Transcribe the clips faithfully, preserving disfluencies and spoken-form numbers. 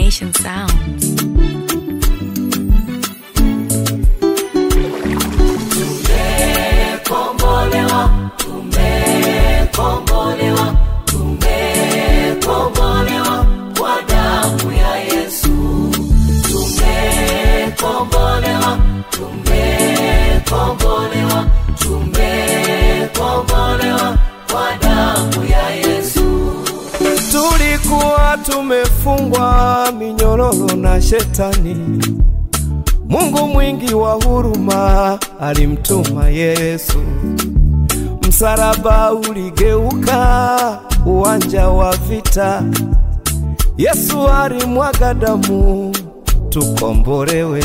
Nation Sounds. Tumekombolewa, tumekombolewa, tumekombolewa kwa damu ya Yesu. Tumekombolewa, tumekombolewa, tumekombolewa kwa damu ya Yesu. Tulikuwa tumefungwa minyororo na shetani. Mungu mwingi wa huruma alimtuma Yesu. Msalaba uligeuka uwanja wa vita. Yesu alimwaga damu tukombolewe.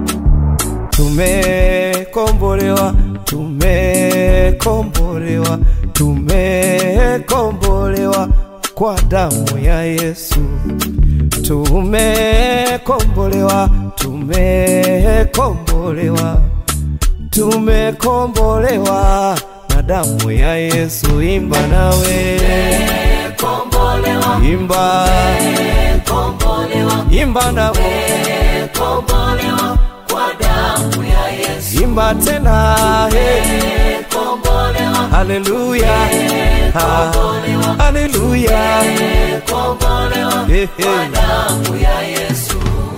Tumekombolewa, tumekombolewa, tumekombolewa kwa damu ya Yesu. Tumekombolewa, tumekombolewa, tumekombolewa na damu ya Yesu. Imba nawe, Tumekombolewa, imba, tumekombolewa, imba nawe, tumekombolewa kwa damu ya Yesu. imba tena, hey. Tumekombolewa, Haleluya, tumekombolewa, haleluya, tumekombolewa hey, kwa hey. damu ya Yesu.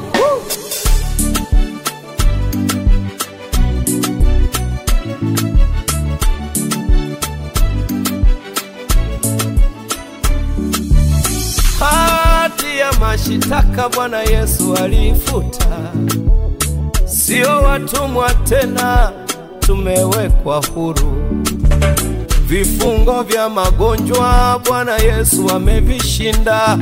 Hati ya mashitaka Bwana Yesu alifuta. Sio watumwa tena, tumewekwa huru. Vifungo vya magonjwa Bwana Yesu amevishinda.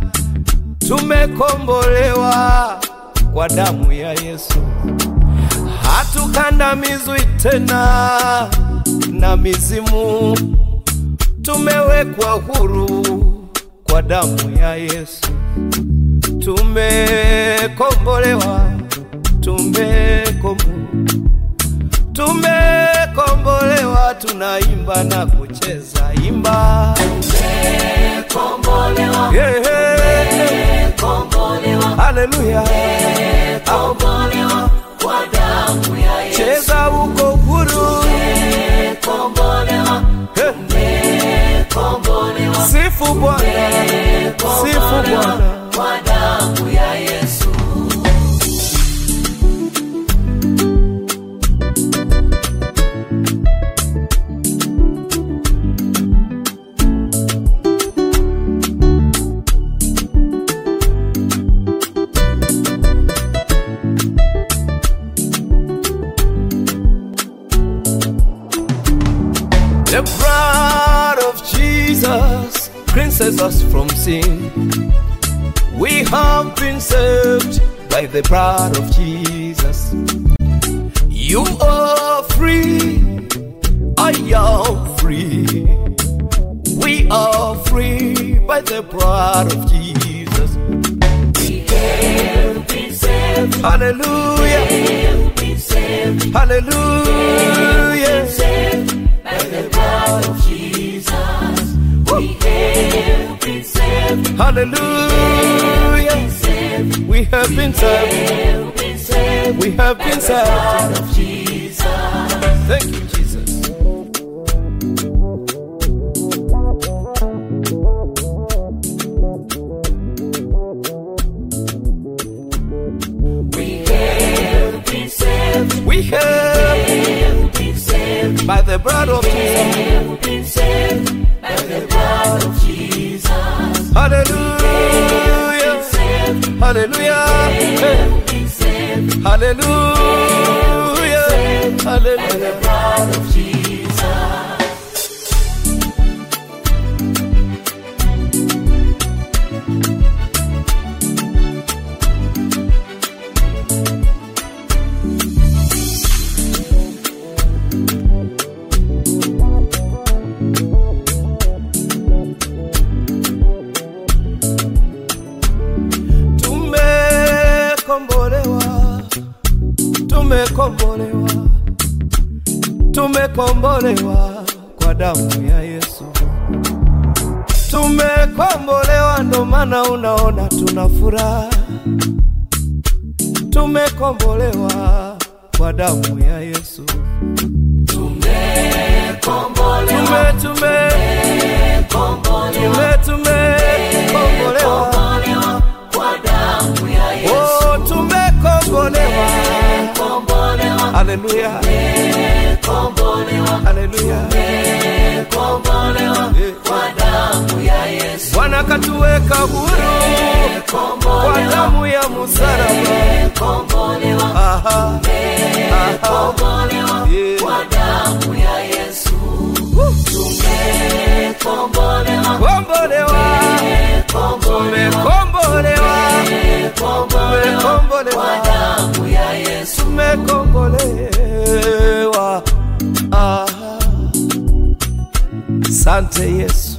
Tumekombolewa kwa damu ya Yesu. Hatukandamizwi tena na mizimu. Tumewekwa huru kwa damu ya Yesu. Tumekombolewa, tumekombolewa, tumekombolewa, tunaimba na kucheza. Imba, Tumekombolewa, yeah, yeah. tumekombolewa, Haleluya, tumekombolewa kwa damu ya Yesu. cheza uko huru, Tumekombolewa, hey. tumekombolewa, Sifu Bwana, sifu Bwana. kwa damu ya Yesu. The blood of Jesus cleanses us from sin. We have been saved by the blood of Jesus. You are free, I am free. We are free by the blood of Jesus. We have been saved, Hallelujah, we have been saved, hallelujah. saved by the blood of Jesus. We have been saved, Hallelujah. saved, We have been saved. have been saved We have been saved. blood of Jesus. Thank you, Jesus. We have been saved, We have have been saved, by the blood of Jesus. have been saved by the blood of Jesus. Hallelujah. Saved, Hallelujah. have been saved Hallelujah. by the Hallelujah. blood of Jesus. Tumekombolewa, tumekombolewa, tumekombolewa kwa damu ya Yesu. Tumekombolewa ndo maana unaona tuna furaha. tumekombolewa kwa damu ya Yesu. Tumekombolewa, Tume tume tume tumekombolewa kwa damu ya Yesu. Oh, tumekombolewa. Kombolewa, Haleluya. kombolewa, Haleluya. kombolewa kwa damu ya Yesu. Bwana katuweka huru kwa damu ya msalaba. Kombolewa, Aha. Aha. kombolewa Yeah. kwa damu ya Yesu. Tumekombolewa, Kombolewa. Tumekombolewa. Tumekombolewa kwa damu ya Yesu. Tumekombolewa. Aha. Asante Yesu.